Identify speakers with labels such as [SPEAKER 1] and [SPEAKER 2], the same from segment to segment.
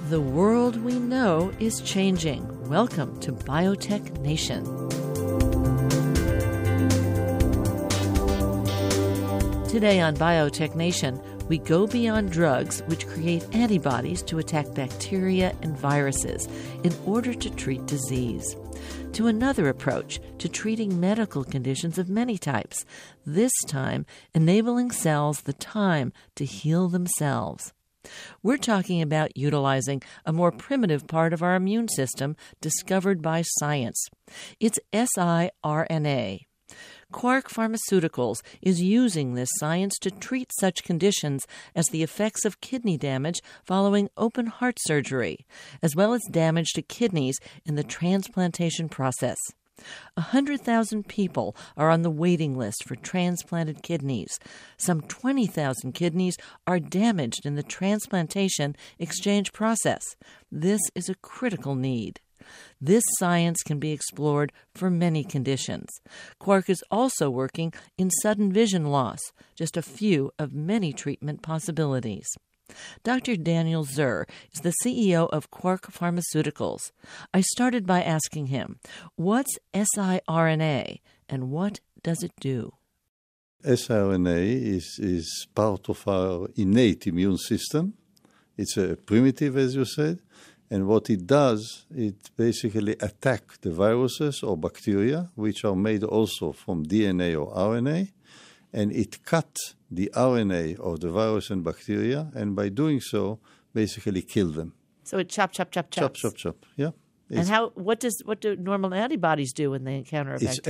[SPEAKER 1] The world we know is changing. Welcome to Biotech Nation. Today on Biotech Nation, we go beyond drugs which create antibodies to attack bacteria and viruses in order to treat disease, to another approach to treating medical conditions of many types, this time enabling cells the time to heal themselves. We're talking about utilizing a more primitive part of our immune system discovered by science. It's siRNA. Quark Pharmaceuticals is using this science to treat such conditions as the effects of kidney damage following open heart surgery, as well as damage to kidneys in the transplantation process. 100,000 people are on the waiting list for transplanted kidneys. Some 20,000 kidneys are damaged in the transplantation exchange process. This is a critical need. This science can be explored for many conditions. Quark is also working in sudden vision loss, just a few of many treatment possibilities. Dr. Daniel Zur is the CEO of Quark Pharmaceuticals. I started by asking him, what's siRNA and what does it do?
[SPEAKER 2] siRNA is part of our innate immune system. It's a primitive, as you said, and what it does, it basically attacks the viruses or bacteria, which are made also from DNA or RNA, and it cuts the RNA of the virus and bacteria, and by doing so, basically kill them.
[SPEAKER 1] So it chops.
[SPEAKER 2] Chop, yeah.
[SPEAKER 1] And what do normal antibodies do when they encounter a bacteria?
[SPEAKER 2] It's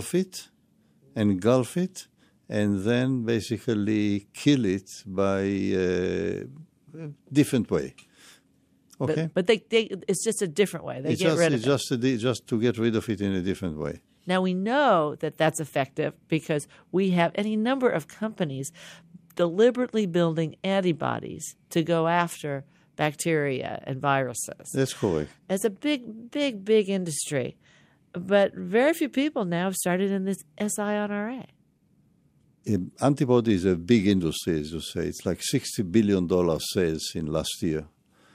[SPEAKER 2] engulf it, and then basically kill it by a different way. Okay?
[SPEAKER 1] But it's just a different way. They get rid of it.
[SPEAKER 2] Just to get rid of it in a different way.
[SPEAKER 1] Now, we know that that's effective because we have any number of companies deliberately building antibodies to go after bacteria and viruses.
[SPEAKER 2] That's correct.
[SPEAKER 1] It's a big industry. But very few people now have started in this siRNA.
[SPEAKER 2] Antibody is a big industry, as you say. It's like $60 billion sales in last year.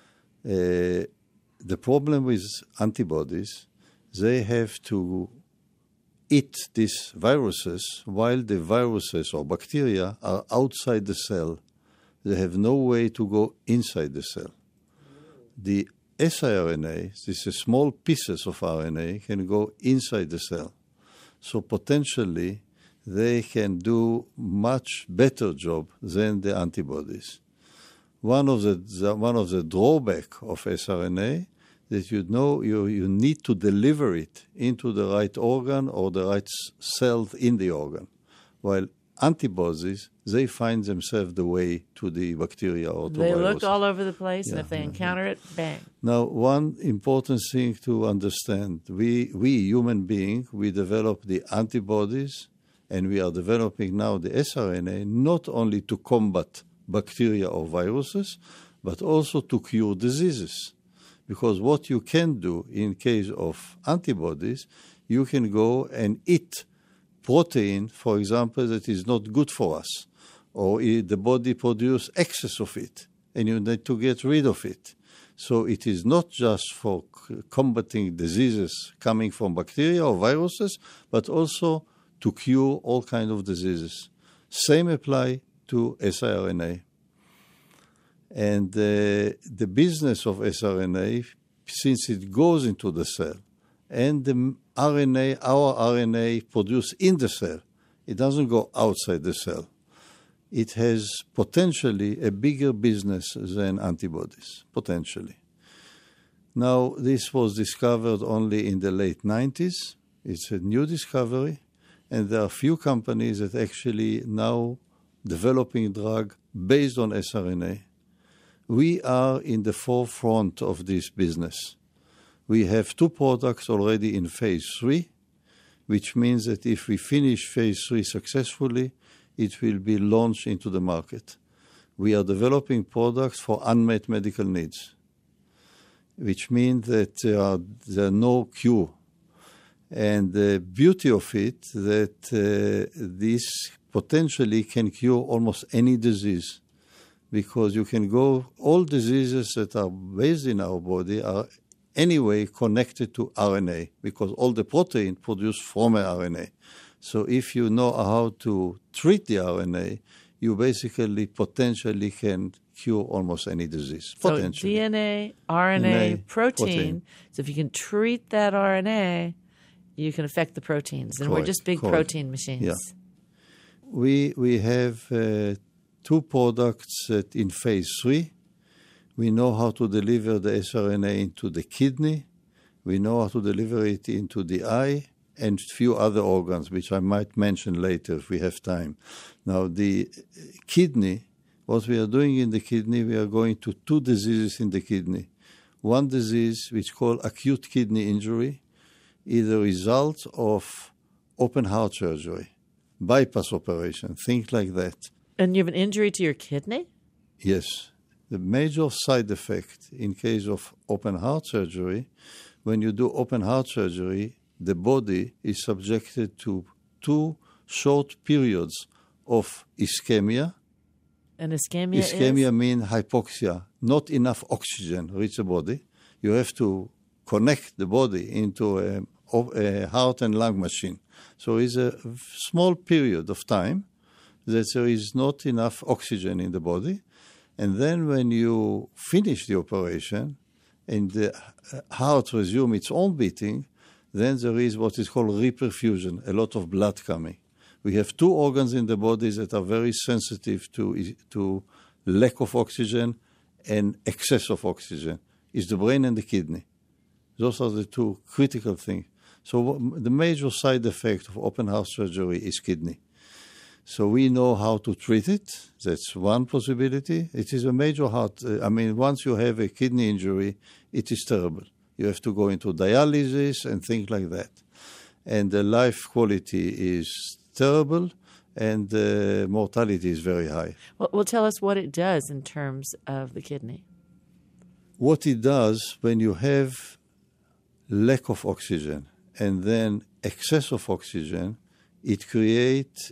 [SPEAKER 2] The problem with antibodies, they have to eat these viruses while the viruses or bacteria are outside the cell. They have no way to go inside the cell. The siRNA, these small pieces of RNA, can go inside the cell. So potentially, they can do much better job than the antibodies. One of the drawback of siRNA that you need to deliver it into the right organ or the right cell in the organ, while antibodies, they find themselves the way to the bacteria or to viruses.
[SPEAKER 1] They look all over the place, and if they encounter it, bang.
[SPEAKER 2] Now, one important thing to understand, we human beings, we develop the antibodies, and we are developing now the siRNA not only to combat bacteria or viruses, but also to cure diseases. Because what you can do in case of antibodies, you can go and eat protein, for example, that is not good for us, or the body produces excess of it, and you need to get rid of it. So it is not just for combating diseases coming from bacteria or viruses, but also to cure all kinds of diseases. Same apply to siRNA. And the business of siRNA, since it goes into the cell, and the RNA, our RNA produced in the cell, it doesn't go outside the cell. It has potentially a bigger business than antibodies, potentially. Now, this was discovered only in the late 90s. It's a new discovery, and there are few companies that actually now developing drug based on siRNA. We are in the forefront of this business. We have 2 products already in phase 3, which means that if we finish phase 3 successfully, it will be launched into the market. We are developing products for unmet medical needs, which means that there are no cure. And the beauty of it that this potentially can cure almost any disease. because you can go, all diseases that are based in our body are anyway connected to RNA, because all the protein produced from a RNA. So if you know how to treat the RNA, you basically potentially can cure almost any disease.
[SPEAKER 1] So
[SPEAKER 2] Potentially.
[SPEAKER 1] DNA, RNA, protein. So if you can treat that RNA, you can affect the proteins. And we're just big protein machines.
[SPEAKER 2] Yeah. We have two products that in phase 3. We know how to deliver the sRNA into the kidney. We know how to deliver it into the eye and a few other organs, which I might mention later if we have time. Now, the kidney, what we are doing in the kidney, we are going to two diseases in the kidney. One disease, which is called acute kidney injury, is the result of open heart surgery, bypass operation, things like that.
[SPEAKER 1] And you have an injury to your kidney?
[SPEAKER 2] Yes. The major side effect in case of open heart surgery, when you do open heart surgery, the body is subjected to 2 short periods of ischemia.
[SPEAKER 1] And ischemia
[SPEAKER 2] Ischemia means hypoxia, not enough oxygen reach the body. You have to connect the body into a heart and lung machine. So it's a small period of time that there is not enough oxygen in the body. And then when you finish the operation and the heart resumes its own beating, then there is what is called reperfusion, a lot of blood coming. We have 2 organs in the body that are very sensitive to lack of oxygen and excess of oxygen. It's the brain and the kidney. Those are the 2 critical things. So the major side effect of open heart surgery is kidney. So we know how to treat it. That's one possibility. It is a major heart. Once you have a kidney injury, it is terrible. You have to go into dialysis and things like that. And the life quality is terrible, and the mortality is very high.
[SPEAKER 1] Well, tell us what it does in terms of the kidney.
[SPEAKER 2] What it does when you have lack of oxygen and then excess of oxygen, it creates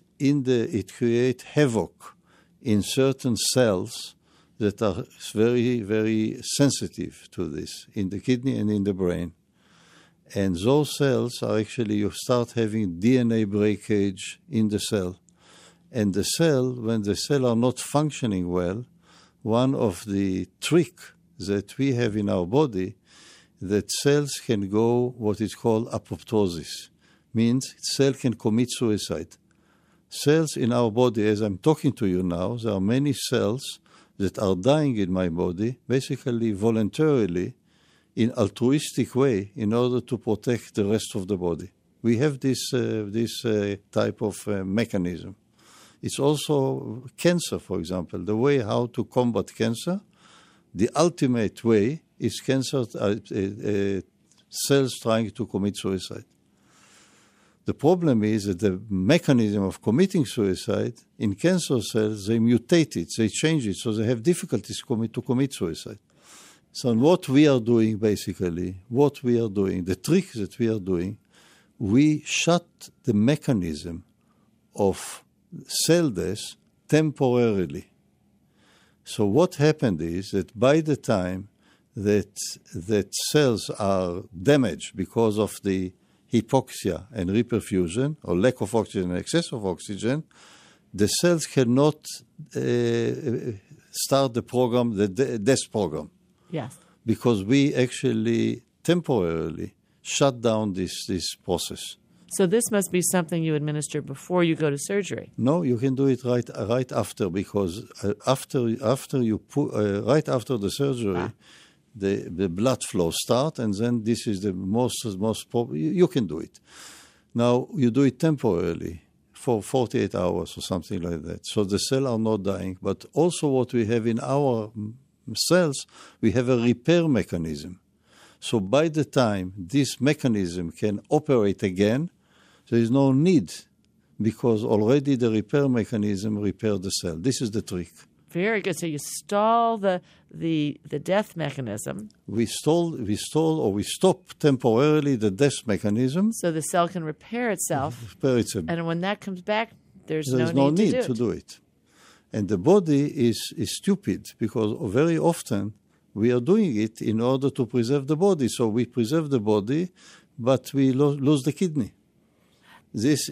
[SPEAKER 2] havoc in certain cells that are very, very sensitive to this in the kidney and in the brain. And those cells are actually, you start having DNA breakage in the cell. And the cell, when the cells are not functioning well, one of the tricks that we have in our body, that cells can go what is called apoptosis. Means cell can commit suicide. Cells in our body, as I'm talking to you now, there are many cells that are dying in my body, basically voluntarily, in altruistic way, in order to protect the rest of the body. We have this type of mechanism. It's also cancer, for example. The way how to combat cancer, the ultimate way is cancer cells trying to commit suicide. The problem is that the mechanism of committing suicide in cancer cells, they mutate it, they change it, so they have difficulties to commit suicide. So what we are doing basically, the trick that we are doing, we shut the mechanism of cell death temporarily. So what happened is that by the time that cells are damaged because of the hypoxia and reperfusion, or lack of oxygen and excess of oxygen, the cells cannot start the program, the death program.
[SPEAKER 1] Yes.
[SPEAKER 2] Because we actually temporarily shut down this process.
[SPEAKER 1] So this must be something you administer before you go to surgery.
[SPEAKER 2] No, you can do it right after, because right after the surgery, the blood flow start, and then this is the most you can do it. Now you do it temporarily for 48 hours or something like that. So the cells are not dying, but also what we have in our cells, we have a repair mechanism. So by the time this mechanism can operate again, there is no need, because already the repair mechanism repaired the cell. This is the trick.
[SPEAKER 1] Very good. So you stall the death mechanism.
[SPEAKER 2] We stop temporarily the death mechanism.
[SPEAKER 1] So the cell can repair itself. And when that comes back, there's no need to do it.
[SPEAKER 2] And the body is stupid because very often we are doing it in order to preserve the body. So we preserve the body, but we lose the kidney. This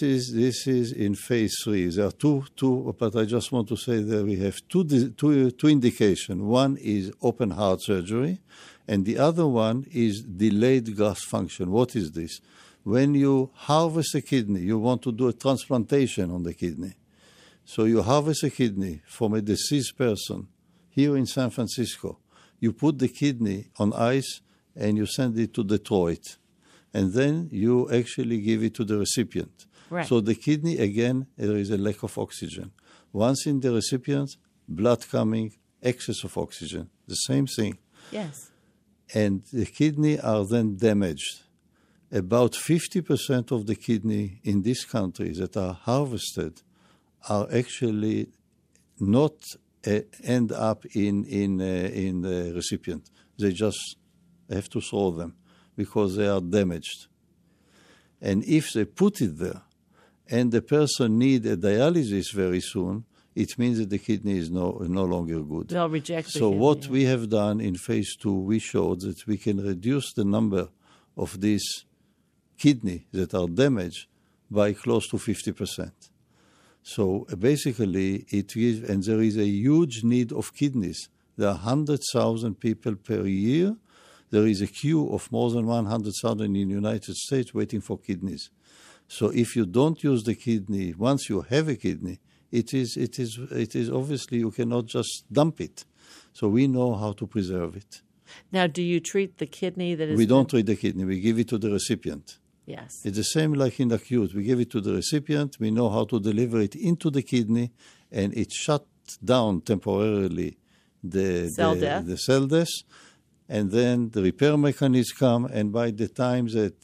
[SPEAKER 2] is in phase 3. There are two, but I just want to say that we have two indications. One is open heart surgery, and the other one is delayed graft function. What is this? When you harvest a kidney, you want to do a transplantation on the kidney. So you harvest a kidney from a deceased person here in San Francisco. You put the kidney on ice and you send it to Detroit. And then you actually give it to the recipient.
[SPEAKER 1] Right.
[SPEAKER 2] So the kidney, again, there is a lack of oxygen. Once in the recipient, blood coming, excess of oxygen. The same thing.
[SPEAKER 1] Yes.
[SPEAKER 2] And the kidney are then damaged. About 50% of the kidney in this country that are harvested are actually not end up in the recipient. They just have to throw them because they are damaged. And if they put it there and the person need a dialysis very soon, it means that the kidney is no longer good.
[SPEAKER 1] They'll reject the
[SPEAKER 2] So
[SPEAKER 1] kidney.
[SPEAKER 2] what we have done in phase 2, we showed that we can reduce the number of these kidney that are damaged by close to 50%. So basically, it gives, and there is a huge need of kidneys. There are 100,000 people per year. There is a queue of more than 100,000 in the United States waiting for kidneys. So if you don't use the kidney, once you have a kidney, it is obviously you cannot just dump it. So we know how to preserve it.
[SPEAKER 1] Now, do you treat the kidney that is...
[SPEAKER 2] We don't treat the kidney. We give it to the recipient.
[SPEAKER 1] Yes.
[SPEAKER 2] It's the same like in acute. We give it to the recipient. We know how to deliver it into the kidney, and it shuts down temporarily the cell death. And then the repair mechanisms come, and by the time that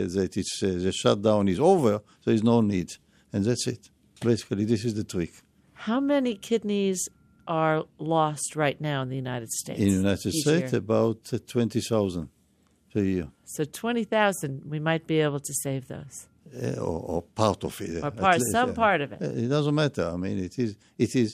[SPEAKER 2] the shutdown is over, there is no need. And that's it. Basically, this is the trick.
[SPEAKER 1] How many kidneys are lost right now in the United States?
[SPEAKER 2] In the United States, about 20,000 per year.
[SPEAKER 1] So 20,000, we might be able to save those.
[SPEAKER 2] Or part of it.
[SPEAKER 1] Or some part of it.
[SPEAKER 2] It doesn't matter. I mean, it is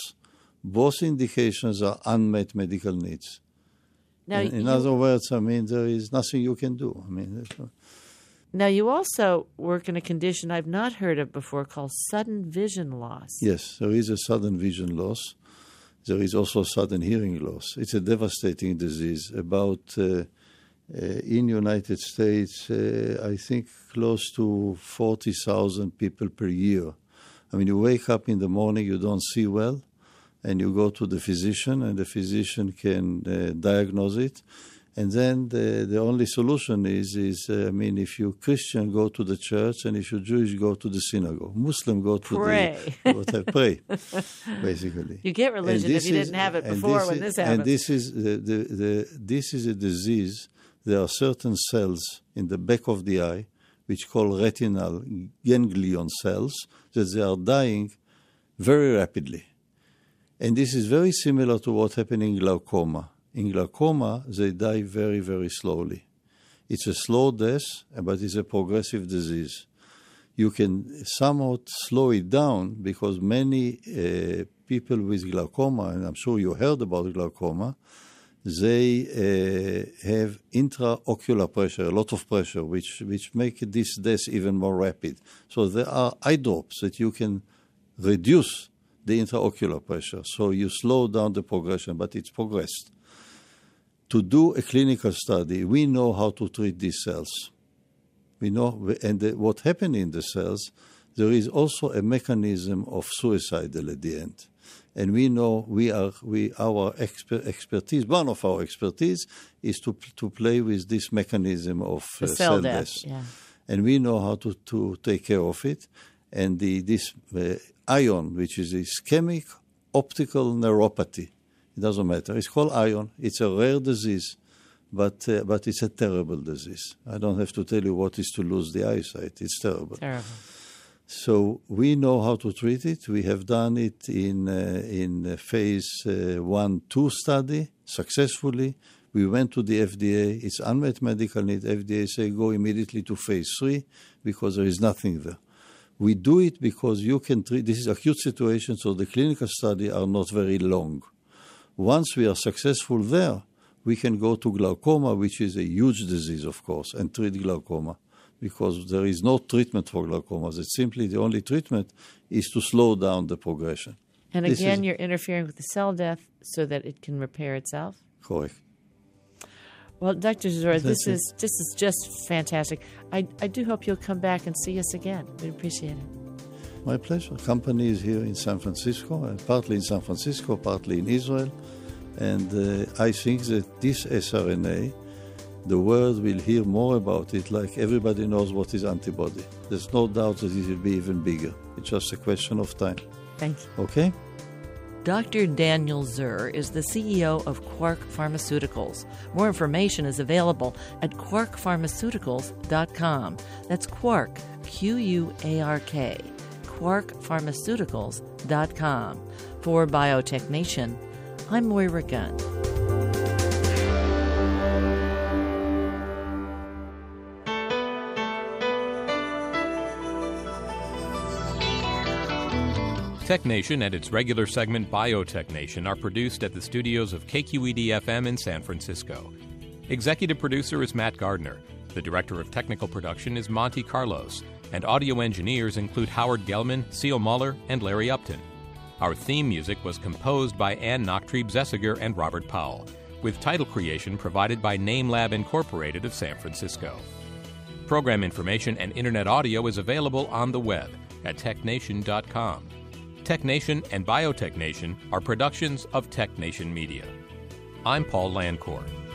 [SPEAKER 2] both indications are unmet medical needs.
[SPEAKER 1] Now,
[SPEAKER 2] in other words, I mean, there is nothing you can do. I mean,
[SPEAKER 1] now, you also work in a condition I've not heard of before called sudden vision loss.
[SPEAKER 2] Yes, there is a sudden vision loss. There is also sudden hearing loss. It's a devastating disease. About, in the United States, I think close to 40,000 people per year. I mean, you wake up in the morning, you don't see well, and you go to the physician, and the physician can diagnose it. And then the only solution is if you're Christian, go to the church, and if you're Jewish, go to the synagogue. Muslim, go to pray, basically.
[SPEAKER 1] You get religion if you didn't have it before when this happens.
[SPEAKER 2] And this is this is a disease. There are certain cells in the back of the eye, which call retinal ganglion cells, that they are dying very rapidly. And this is very similar to what happened in glaucoma. In glaucoma, they die very, very slowly. It's a slow death, but it's a progressive disease. You can somewhat slow it down because many people with glaucoma, and I'm sure you heard about glaucoma, they have intraocular pressure, a lot of pressure, which make this death even more rapid. So there are eye drops that you can reduce the intraocular pressure. So you slow down the progression, but it's progressed. To do a clinical study, we know how to treat these cells. We know, and what happened in the cells, there is also a mechanism of suicidal at the end. And we know our expertise, one of our expertise is to play with this mechanism of cell death.
[SPEAKER 1] Yeah.
[SPEAKER 2] And we know how to take care of it. And this ion, which is ischemic optical neuropathy, it doesn't matter. It's called ion. It's a rare disease, but it's a terrible disease. I don't have to tell you what is to lose the eyesight. It's terrible.
[SPEAKER 1] Terrible.
[SPEAKER 2] So we know how to treat it. We have done it in phase 1-2 study successfully. We went to the FDA. It's unmet medical need. FDA say go immediately to phase 3 because there is nothing there. We do it because you can treat, this is acute situation, so the clinical studies are not very long. Once we are successful there, we can go to glaucoma, which is a huge disease, of course, and treat glaucoma, because there is no treatment for glaucoma. It's simply the only treatment is to slow down the progression.
[SPEAKER 1] And again, you're interfering with the cell death so that it can repair itself?
[SPEAKER 2] Correct.
[SPEAKER 1] Well, Dr. Zora, this is just fantastic. I do hope you'll come back and see us again. We appreciate it.
[SPEAKER 2] My pleasure. Company is here in San Francisco, partly in San Francisco, partly in Israel. And I think that this sRNA, the world will hear more about it, like everybody knows what is antibody. There's no doubt that it will be even bigger. It's just a question of time.
[SPEAKER 1] Thank you.
[SPEAKER 2] Okay?
[SPEAKER 1] Dr. Daniel Zur is the CEO of Quark Pharmaceuticals. More information is available at quarkpharmaceuticals.com. That's Quark, Q-U-A-R-K, quarkpharmaceuticals.com. For Biotech Nation, I'm Moira Gunn.
[SPEAKER 3] Tech Nation and its regular segment Biotech Nation are produced at the studios of KQED-FM in San Francisco. Executive producer is Matt Gardner. The director of technical production is Monty Carlos. And audio engineers include Howard Gelman, Seal Muller, and Larry Upton. Our theme music was composed by Ann Nachtrieb-Zessiger and Robert Powell, with title creation provided by NameLab Incorporated of San Francisco. Program information and internet audio is available on the web at technation.com. Tech Nation and Biotech Nation are productions of Tech Nation Media. I'm Paul Landcore.